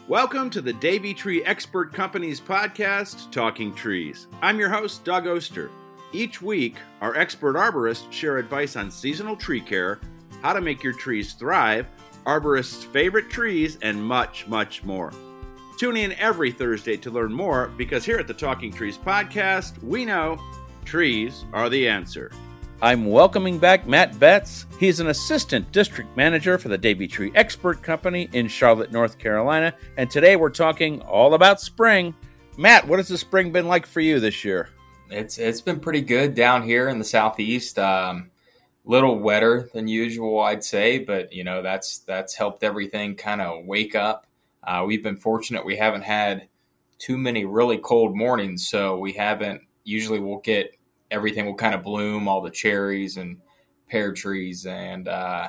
Welcome to the Davey Tree Expert Company's podcast, Talking Trees. I'm your host, Doug Oster. Each week, our expert arborists share advice on seasonal tree care, how to make your trees thrive, arborists' favorite trees, and much, much more. Tune in every Thursday to learn more because here at the Talking Trees podcast, we know trees are the answer. I'm welcoming back Matt Betts. He's an assistant district manager for the Davey Tree Expert Company in Charlotte, North Carolina. And today we're talking all about spring. Matt, what has the spring been like for you this year? It's been pretty good down here in the southeast. Little wetter than usual, I'd say, but that's helped everything kind of wake up. We've been fortunate; we haven't had too many really cold mornings, so we haven't. Usually, we'll get everything will kind of bloom, all the cherries and pear trees, and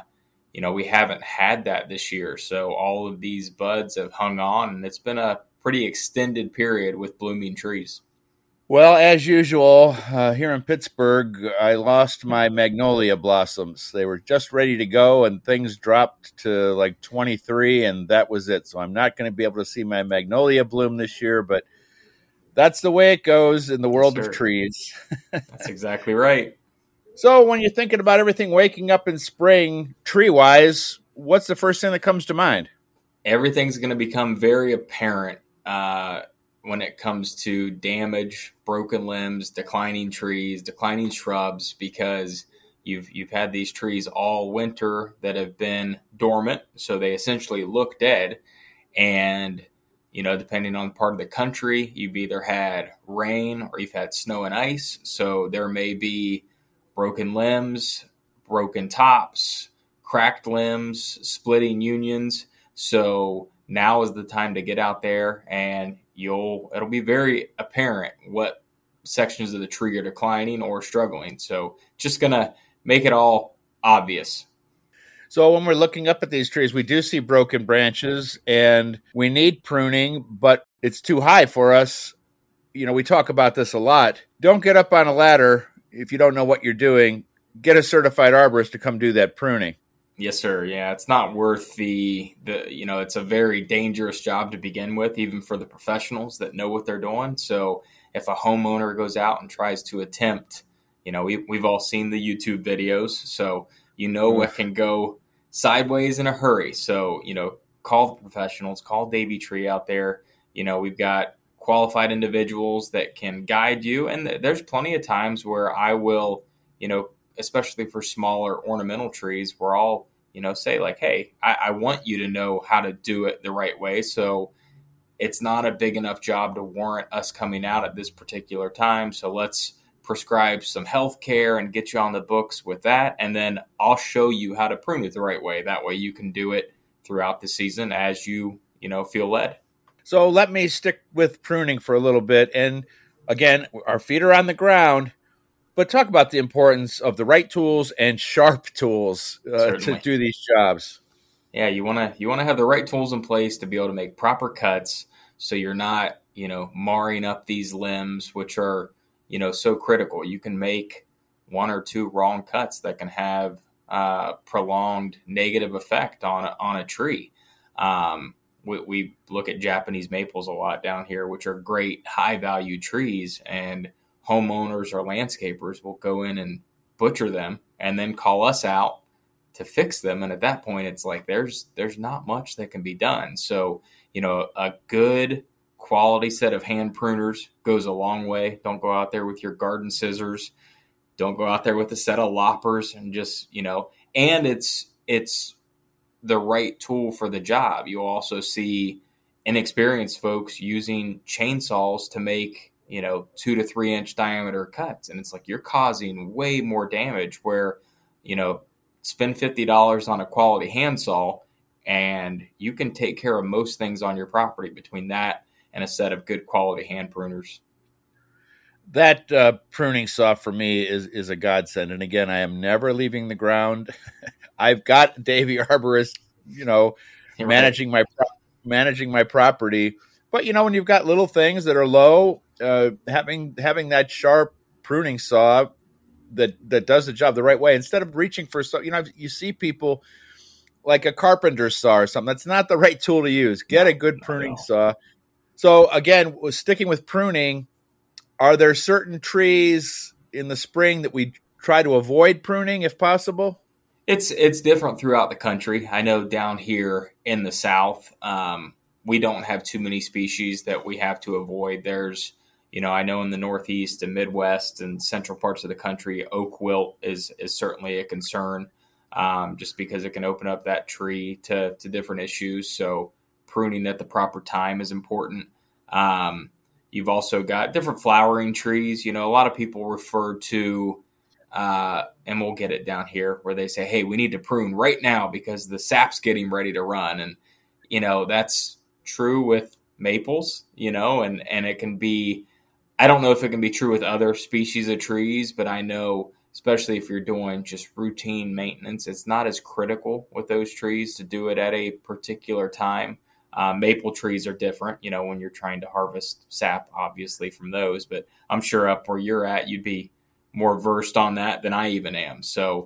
we haven't had that this year. So all of these buds have hung on, and it's been a pretty extended period with blooming trees. Well, as usual, here in Pittsburgh, I lost my magnolia blossoms. They were just ready to go, and things dropped to like 23, and that was it. So I'm not going to be able to see my magnolia bloom this year, but that's the way it goes in the world of trees. That's exactly right. So when you're thinking about everything waking up in spring, tree-wise, what's the first thing that comes to mind? Everything's going to become very apparent when it comes to damage, broken limbs, declining trees, declining shrubs, because you've had these trees all winter that have been dormant, so they essentially look dead. And depending on part of the country, you've either had rain or you've had snow and ice. So there may be broken limbs, broken tops, cracked limbs, splitting unions. So now is the time to get out there, and it'll be very apparent what sections of the tree are declining or struggling. So just going to make it all obvious. So when we're looking up at these trees, we do see broken branches, and we need pruning, but it's too high for us. We talk about this a lot. Don't get up on a ladder if you don't know what you're doing. Get a certified arborist to come do that pruning. Yes, sir. Yeah, it's not worth it's a very dangerous job to begin with, even for the professionals that know what they're doing. So if a homeowner goes out and tries to attempt, we've all seen the YouTube videos, so what can go sideways in a hurry. So, call the professionals, call Davey Tree out there. We've got qualified individuals that can guide you. And there's plenty of times where I will, especially for smaller ornamental trees, where I'll, say like, hey, I want you to know how to do it the right way. So it's not a big enough job to warrant us coming out at this particular time. So let's prescribe some health care and get you on the books with that. And then I'll show you how to prune it the right way. That way you can do it throughout the season as you feel led. So let me stick with pruning for a little bit. And again, our feet are on the ground, but talk about the importance of the right tools and sharp tools to do these jobs. Yeah, you want to have the right tools in place to be able to make proper cuts, so you're not, marring up these limbs, which are, so critical. You can make one or two wrong cuts that can have prolonged negative effect on a tree. We look at Japanese maples a lot down here, which are great high value trees, and homeowners or landscapers will go in and butcher them and then call us out to fix them. And at that point, it's like there's not much that can be done. So, a good quality set of hand pruners goes a long way. Don't go out there with your garden scissors. Don't go out there with a set of loppers and just, and it's the right tool for the job. You'll also see inexperienced folks using chainsaws to make, 2 to 3 inch diameter cuts. And it's like you're causing way more damage where, spend $50 on a quality handsaw and you can take care of most things on your property between that and a set of good quality hand pruners. That pruning saw for me is a godsend. And again, I am never leaving the ground. I've got Davey Arborist, managing my property. But when you've got little things that are low, having that sharp pruning saw that does the job the right way, instead of reaching for you see people like a carpenter's saw or something. That's not the right tool to use. Get a good pruning saw. So again, sticking with pruning, are there certain trees in the spring that we try to avoid pruning if possible? It's different throughout the country. I know down here in the South, we don't have too many species that we have to avoid. There's, I know in the Northeast and Midwest and central parts of the country, oak wilt is certainly a concern, just because it can open up that tree to different issues. So pruning at the proper time is important. You've also got different flowering trees. A lot of people refer to, and we'll get it down here, where they say, hey, we need to prune right now because the sap's getting ready to run. And, that's true with maples, and it can be, I don't know if it can be true with other species of trees, but I know, especially if you're doing just routine maintenance, it's not as critical with those trees to do it at a particular time. Maple trees are different, when you're trying to harvest sap, obviously, from those. But I'm sure up where you're at, you'd be more versed on that than I even am. So,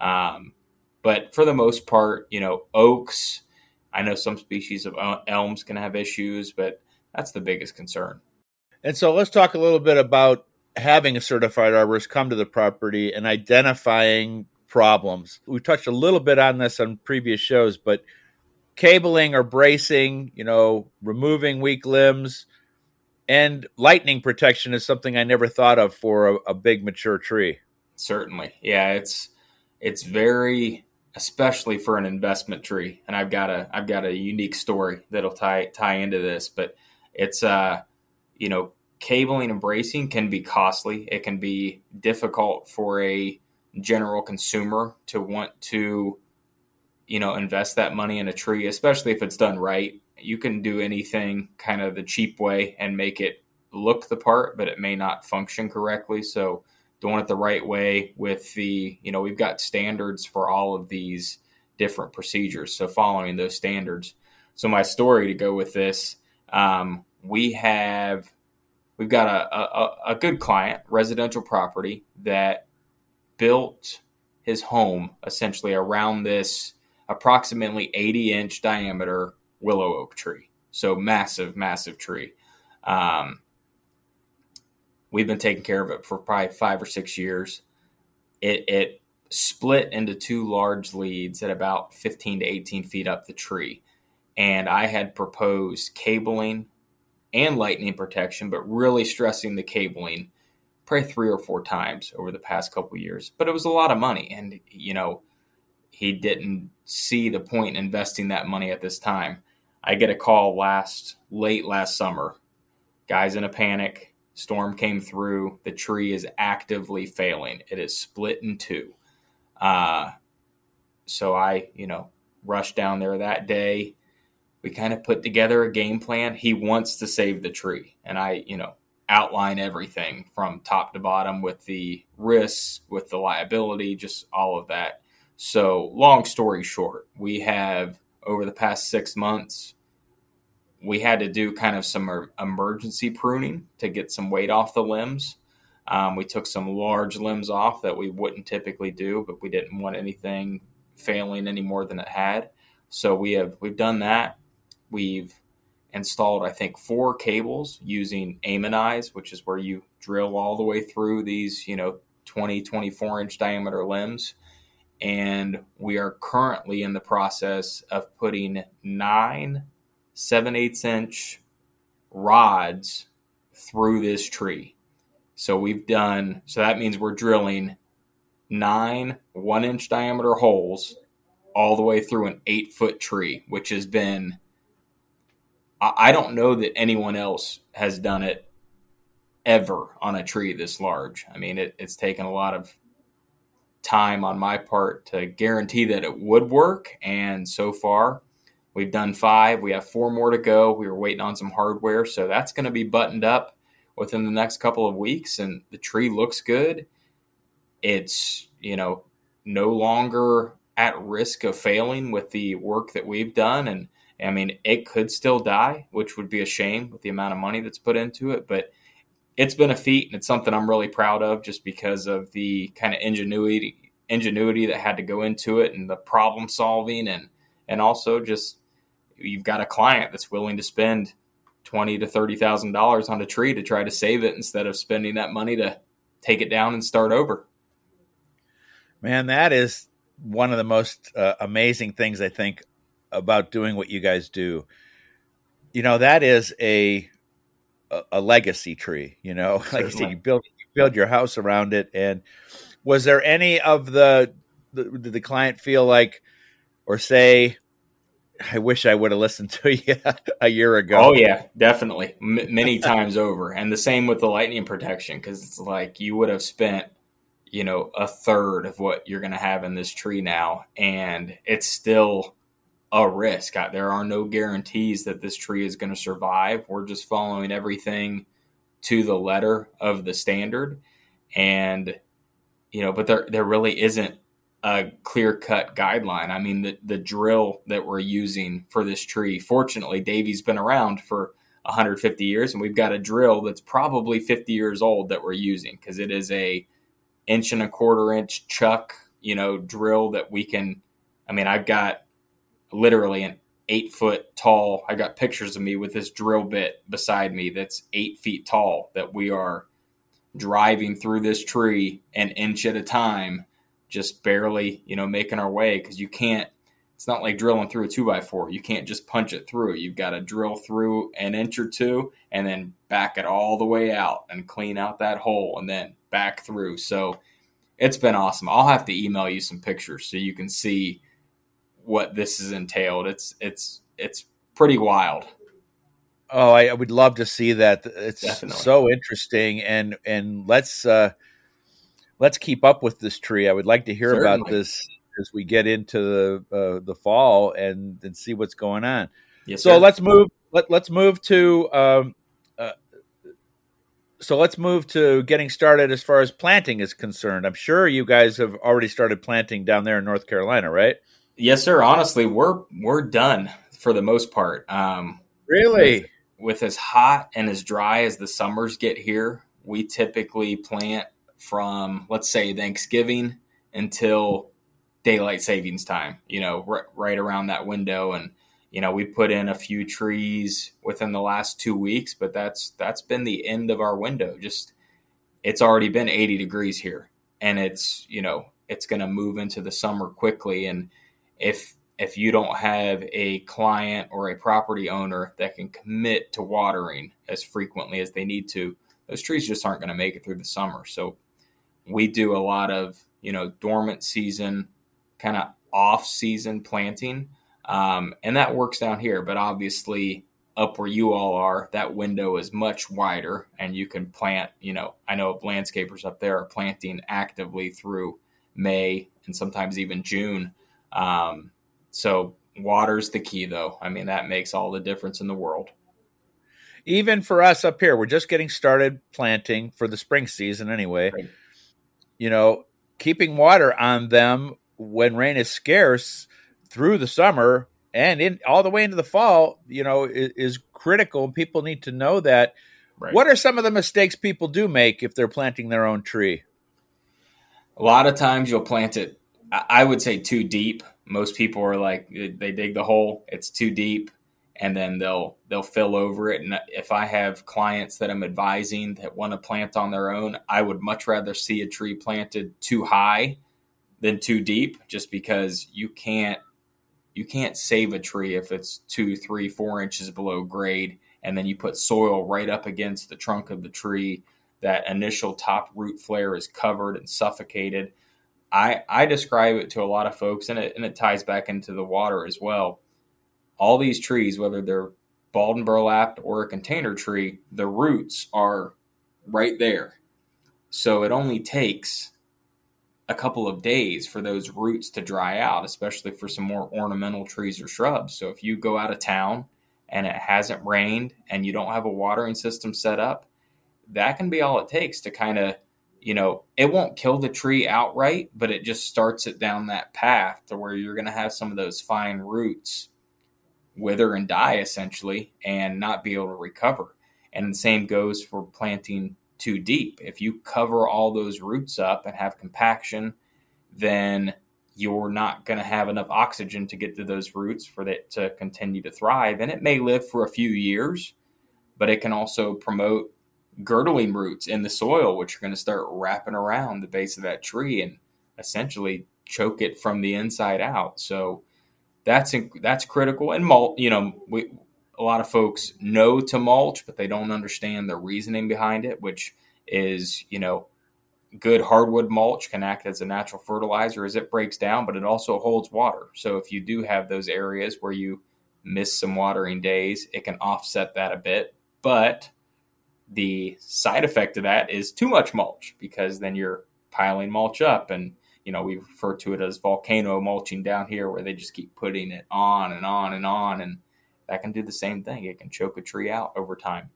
but for the most part, oaks, I know some species of elms can have issues, but that's the biggest concern. And so let's talk a little bit about having a certified arborist come to the property and identifying problems. We touched a little bit on this on previous shows, but cabling or bracing, removing weak limbs, and lightning protection is something I never thought of for a big mature tree. Certainly. Yeah, it's very, especially for an investment tree. And I've got a unique story that'll tie into this, but it's cabling and bracing can be costly. It can be difficult for a general consumer to want to invest that money in a tree, especially if it's done right. You can do anything kind of the cheap way and make it look the part, but it may not function correctly. So doing it the right way with we've got standards for all of these different procedures. So following those standards. So my story to go with this, we've got a good client, residential property, that built his home essentially around this approximately 80-inch diameter willow oak tree. So massive, massive tree. We've been taking care of it for probably 5 or 6 years. It split into two large leads at about 15 to 18 feet up the tree. And I had proposed cabling and lightning protection, but really stressing the cabling probably 3 or 4 times over the past couple of years. But it was a lot of money. And, he didn't see the point in investing that money at this time. I get a call late last summer. Guy's in a panic. Storm came through. The tree is actively failing. It is split in two. So I, rushed down there that day. We kind of put together a game plan. He wants to save the tree. And I, outline everything from top to bottom with the risks, with the liability, just all of that. So long story short, we have, over the past 6 months, we had to do kind of some emergency pruning to get some weight off the limbs. We took some large limbs off that we wouldn't typically do, but we didn't want anything failing any more than it had. So we've done that. We've installed, I think, 4 cables using Amonize, which is where you drill all the way through these, 20, 24-inch diameter limbs. And we are currently in the process of putting 9 7/8-inch rods through this tree. So that means we're drilling 9 1-inch diameter holes all the way through an 8-foot tree, which has been, I don't know that anyone else has done it ever on a tree this large. I mean, it's taken a lot of time on my part to guarantee that it would work. And so far we've done 5. We have 4 more to go. We were waiting on some hardware. So that's going to be buttoned up within the next couple of weeks. And the tree looks good. It's, no longer at risk of failing with the work that we've done. And I mean, it could still die, which would be a shame with the amount of money that's put into it. But it's been a feat, and it's something I'm really proud of just because of the kind of ingenuity that had to go into it and the problem solving. And And also just you've got a client that's willing to spend $20,000 to $30,000 on a tree to try to save it instead of spending that money to take it down and start over. Man, that is one of the most amazing things I think about doing what you guys do. That is a legacy tree. Like you said, you build your house around it. And was there any of did the client feel like, or say, I wish I would have listened to you a year ago? Oh yeah, definitely, many times over. And the same with the lightning protection, because it's like you would have spent a third of what you're going to have in this tree now, and it's still a risk. There are no guarantees that this tree is going to survive. We're just following everything to the letter of the standard, and but there really isn't a clear-cut guideline. I mean, the drill that we're using for this tree, fortunately, Davy's been around for 150 years, and we've got a drill that's probably 50 years old that we're using, because it is a 1.25-inch chuck, drill that we can. I mean, I've got literally an 8-foot tall. I got pictures of me with this drill bit beside me that's 8 feet tall that we are driving through this tree an inch at a time, just barely, making our way, because you can't. It's not like drilling through a 2x4. You can't just punch it through. You've got to drill through an inch or two and then back it all the way out and clean out that hole and then back through. So it's been awesome. I'll have to email you some pictures so you can see what this has entailed. It's pretty wild. Oh, I would love to see that. It's Definitely. So interesting, and let's keep up with this tree. I would like to hear Certainly. about this as we get into the fall and see what's going on. Yes, so sir. let's move to getting started as far as planting is concerned. I'm sure you guys have already started planting down there in North Carolina, right? Yes, sir. Honestly, we're done for the most part. Really? With as hot and as dry as the summers get here, we typically plant from, let's say, Thanksgiving until daylight savings time, right around that window. And, we put in a few trees within the last 2 weeks, but that's been the end of our window. Just, it's already been 80 degrees here, and it's going to move into the summer quickly. And if you don't have a client or a property owner that can commit to watering as frequently as they need to, those trees just aren't going to make it through the summer. So we do a lot of, dormant season, kind of off-season planting, and that works down here. But obviously, up where you all are, that window is much wider, and you can plant, I know landscapers up there are planting actively through May and sometimes even June. So water's the key, though. I mean, that makes all the difference in the world. Even for us up here, we're just getting started planting for the spring season anyway. Right. Keeping water on them when rain is scarce through the summer and in all the way into the fall, is critical. People need to know that. Right. What are some of the mistakes people do make if they're planting their own tree? A lot of times you'll plant it, I would say, too deep. Most people are like, they dig the hole, it's too deep, and then they'll fill over it. And if I have clients that I'm advising that want to plant on their own, I would much rather see a tree planted too high than too deep, just because you can't save a tree if it's 2, 3, 4 inches below grade, and then you put soil right up against the trunk of the tree. That initial top root flare is covered and suffocated. I describe it to a lot of folks, and it ties back into the water as well. All these trees, whether they're balled and burlapped or a container tree, the roots are right there. So it only takes a couple of days for those roots to dry out, especially for some more ornamental trees or shrubs. So if you go out of town and it hasn't rained and you don't have a watering system set up, that can be all it takes to kind of, it won't kill the tree outright, but it just starts it down that path to where you're going to have some of those fine roots wither and die essentially and not be able to recover. And the same goes for planting too deep. If you cover all those roots up and have compaction, then you're not going to have enough oxygen to get to those roots for it to continue to thrive. And it may live for a few years, but it can also promote girdling roots in the soil, which are going to start wrapping around the base of that tree and essentially choke it from the inside out. So that's critical. And mulch, a lot of folks know to mulch, but they don't understand the reasoning behind it, which is, good hardwood mulch can act as a natural fertilizer as it breaks down, but it also holds water. So if you do have those areas where you miss some watering days, it can offset that a bit. But the side effect of that is too much mulch, because then you're piling mulch up. And, we refer to it as volcano mulching down here, where they just keep putting it on and on and on. And that can do the same thing. It can choke a tree out over time.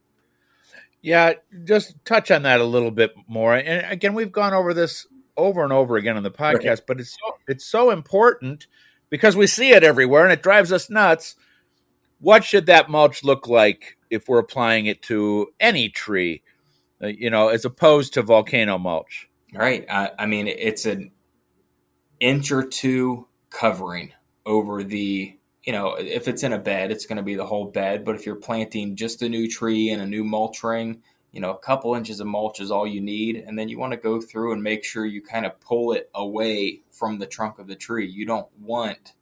Yeah, just touch on that a little bit more. And again, we've gone over this over and over again on the podcast, right, but it's so important because we see it everywhere and it drives us nuts. What should that mulch look like if we're applying it to any tree, as opposed to volcano mulch? Right. It's an inch or two covering over the, if it's in a bed, it's going to be the whole bed. But if you're planting just a new tree in a new mulch ring, a couple inches of mulch is all you need. And then you want to go through and make sure you kind of pull it away from the trunk of the tree. You don't want,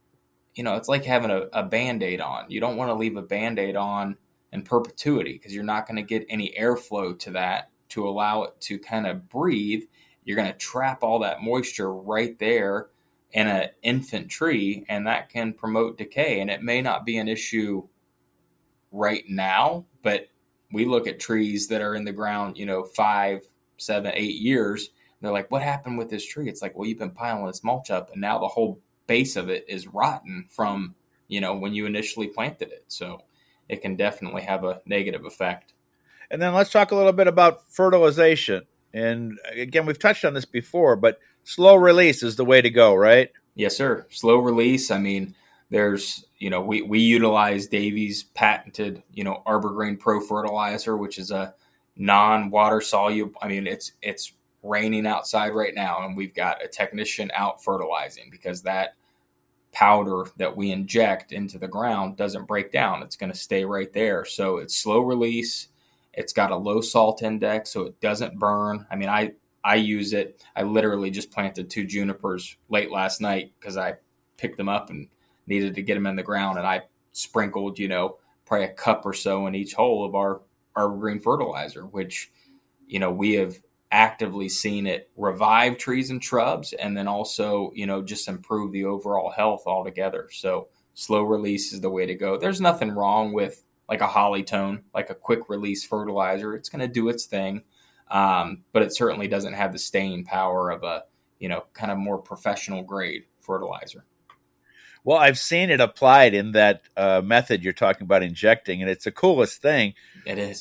it's like having a Band-Aid on. You don't want to leave a Band-Aid on in perpetuity, because you're not going to get any airflow to that to allow it to kind of breathe. You're going to trap all that moisture right there in an infant tree, and that can promote decay. And it may not be an issue right now, but we look at trees that are in the ground, 5, 7, 8 years. They're like, what happened with this tree? It's like, well, you've been piling this mulch up, and now the whole base of it is rotten from, when you initially planted it. So it can definitely have a negative effect. And then let's talk a little bit about fertilization. And again, we've touched on this before, but slow release is the way to go, right? Yes, sir. Slow release. There's, we utilize Davy's patented, Arbor Green Pro fertilizer, which is a non-water soluble. It's raining outside right now, and we've got a technician out fertilizing, because that powder that we inject into the ground doesn't break down. It's going to stay right there. So it's slow release. It's got a low salt index, so it doesn't burn. I use it. I literally just planted 2 junipers late last night because I picked them up and needed to get them in the ground. And I sprinkled, probably a cup or so in each hole of our Arbor Green fertilizer, which, we have actively seen it revive trees and shrubs, and then also, just improve the overall health altogether. So slow release is the way to go. There's nothing wrong with like a Hollytone, like a quick release fertilizer. It's going to do its thing. But it certainly doesn't have the staying power of a, kind of more professional grade fertilizer. Well, I've seen it applied in that method you're talking about, injecting, and it's the coolest thing. It is.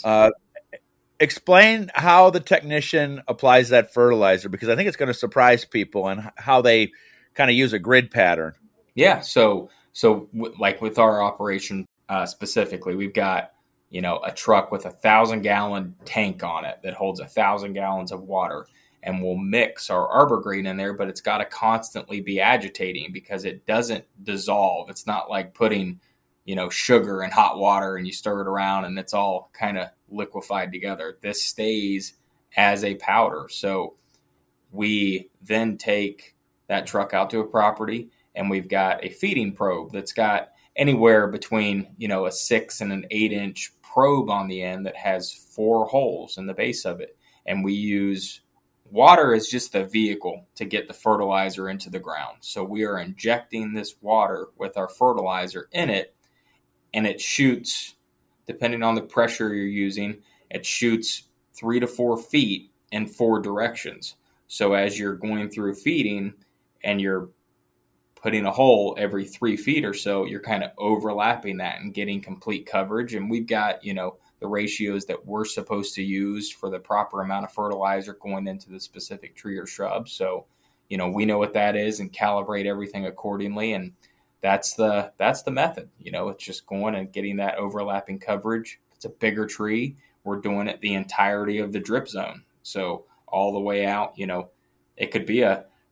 Explain how the technician applies that fertilizer, because I think it's going to surprise people and how they kind of use a grid pattern. Yeah. So like with our operation specifically, we've got, a truck with 1,000-gallon tank on it that holds 1,000 gallons of water, and we'll mix our Arbor Green in there, but it's got to constantly be agitating because it doesn't dissolve. It's not like putting, sugar in hot water and you stir it around and it's all kind of liquefied together. This stays as a powder. So we then take that truck out to a property, and we've got a feeding probe that's got anywhere between, a 6 and an 8-inch probe on the end that has 4 holes in the base of it. And we use water as just the vehicle to get the fertilizer into the ground. So we are injecting this water with our fertilizer in it, and it shoots, depending on the pressure you're using, it shoots 3 to 4 feet in 4 directions. So as you're going through feeding and you're putting a hole every 3 feet or so, you're kind of overlapping that and getting complete coverage. And we've got, the ratios that we're supposed to use for the proper amount of fertilizer going into the specific tree or shrub. So, we know what that is and calibrate everything accordingly. And that's the method. It's just going and getting that overlapping coverage. If it's a bigger tree, we're doing it the entirety of the drip zone. So all the way out, it could be a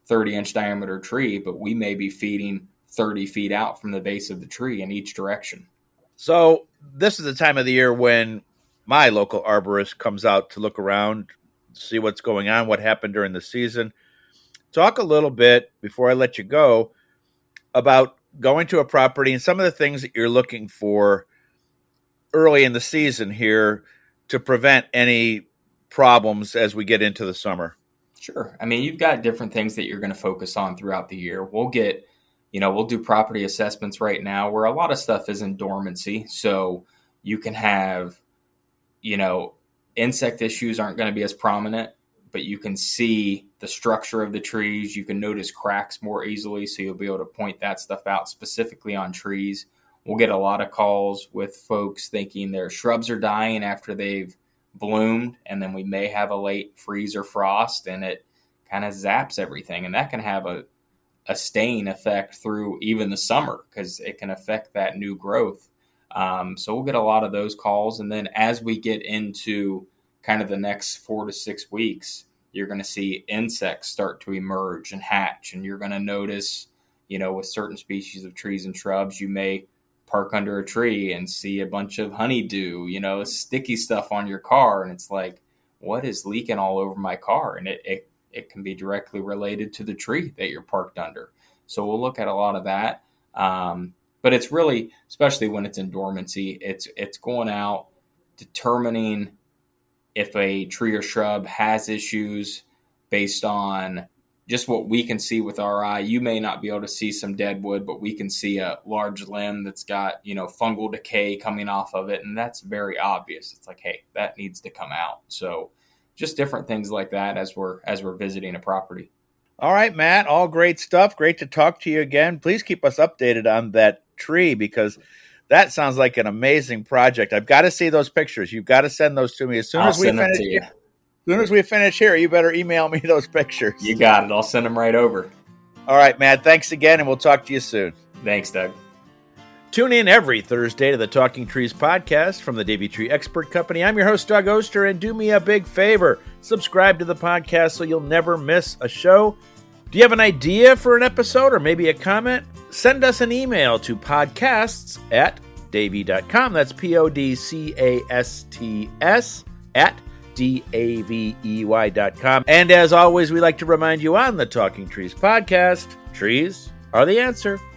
30-inch diameter tree, but we may be feeding 30 feet out from the base of the tree in each direction. So this is the time of the year when my local arborist comes out to look around, see what's going on, what happened during the season. Talk a little bit, before I let you go, about going to a property and some of the things that you're looking for early in the season here to prevent any problems as we get into the summer. Sure. I mean, you've got different things that you're going to focus on throughout the year. We'll do property assessments right now where a lot of stuff is in dormancy. So you can have, insect issues aren't going to be as prominent, but you can see the structure of the trees. You can notice cracks more easily, so you'll be able to point that stuff out specifically on trees. We'll get a lot of calls with folks thinking their shrubs are dying after they've bloomed, and then we may have a late freeze or frost, and it kind of zaps everything. And that can have a staying effect through even the summer because it can affect that new growth. So we'll get a lot of those calls. And then as we get into kind of the next 4 to 6 weeks, you're going to see insects start to emerge and hatch. And you're going to notice, with certain species of trees and shrubs, you may park under a tree and see a bunch of honeydew, sticky stuff on your car. And it's like, what is leaking all over my car? And it can be directly related to the tree that you're parked under. So we'll look at a lot of that. But it's really, especially when it's in dormancy, it's going out, determining if a tree or shrub has issues based on just what we can see with our eye. You may not be able to see some dead wood, but we can see a large limb that's got, fungal decay coming off of it. And that's very obvious. It's like, hey, that needs to come out. So just different things like that as we're visiting a property. All right, Matt, all great stuff. Great to talk to you again. Please keep us updated on that tree because that sounds like an amazing project. I've got to see those pictures. You've got to send those to me as soon as we finish here. As soon as we finish here, you better email me those pictures. You got it. I'll send them right over. All right, Matt, thanks again, and we'll talk to you soon. Thanks, Doug. Tune in every Thursday to the Talking Trees podcast from the Davey Tree Expert Company. I'm your host, Doug Oster, and do me a big favor. Subscribe to the podcast so you'll never miss a show. Do you have an idea for an episode or maybe a comment? Send us an email to podcasts@davey.com. That's podcasts @davey.com. And as always, we like to remind you on the Talking Trees podcast, trees are the answer.